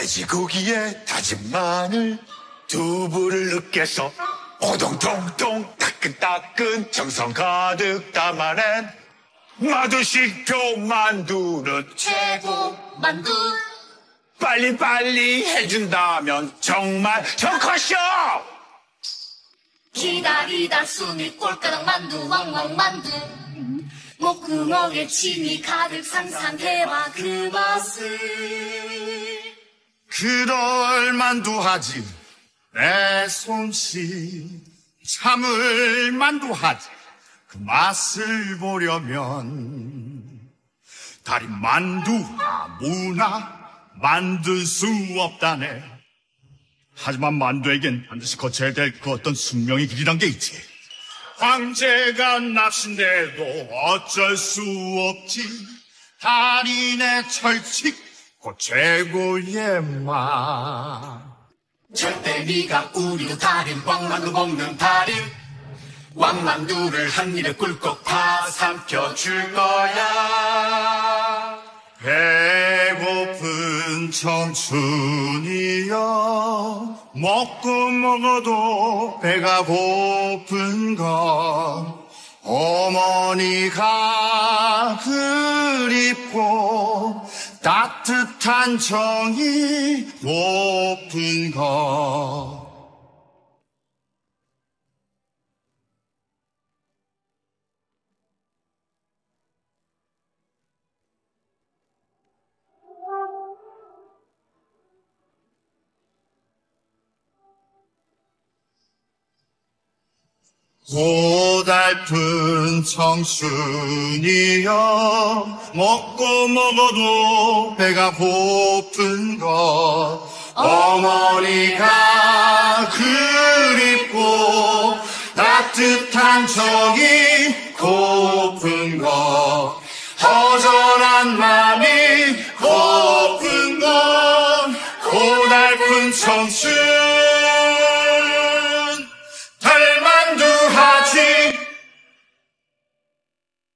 돼지고기에 다진 마늘, 두부를 으깨서 오동통통 따끈따끈 정성 가득 담아낸 마두식표 만두는 최고 만두. 빨리빨리 해준다면 정말 좋겠쇼. 기다리다 숨이 꼴까닥 만두 왕왕 만두. 목구멍에 침이 가득 상상해봐 그 맛을. 그럴 만두하지 내 솜씨, 참을 만두하지 그 맛을 보려면 다리 만두 아무나 만들 수 없다네. 하지만 만두에겐 반드시 거쳐야 될 그 어떤 숙명의 길이란 게 있지. 황제가 납신데도 어쩔 수 없지. 달인의 철칙 곧 최고의 맛. 절대 네가 우리도 달인 왕만두 먹는 달인. 왕만두를 한 입에 꿀꺽 다 삼켜줄 거야. 배고픈 청춘이여, 먹고 먹어도 배가 고픈 것. 어머니가 그립고 따뜻한 정이 고픈 것. 고달픈 청춘이여, 먹고 먹어도 배가 고픈 것. 어머니가 그립고 따뜻한 정이 고픈 것. 허전한 맘이 고픈 것. 고달픈 청춘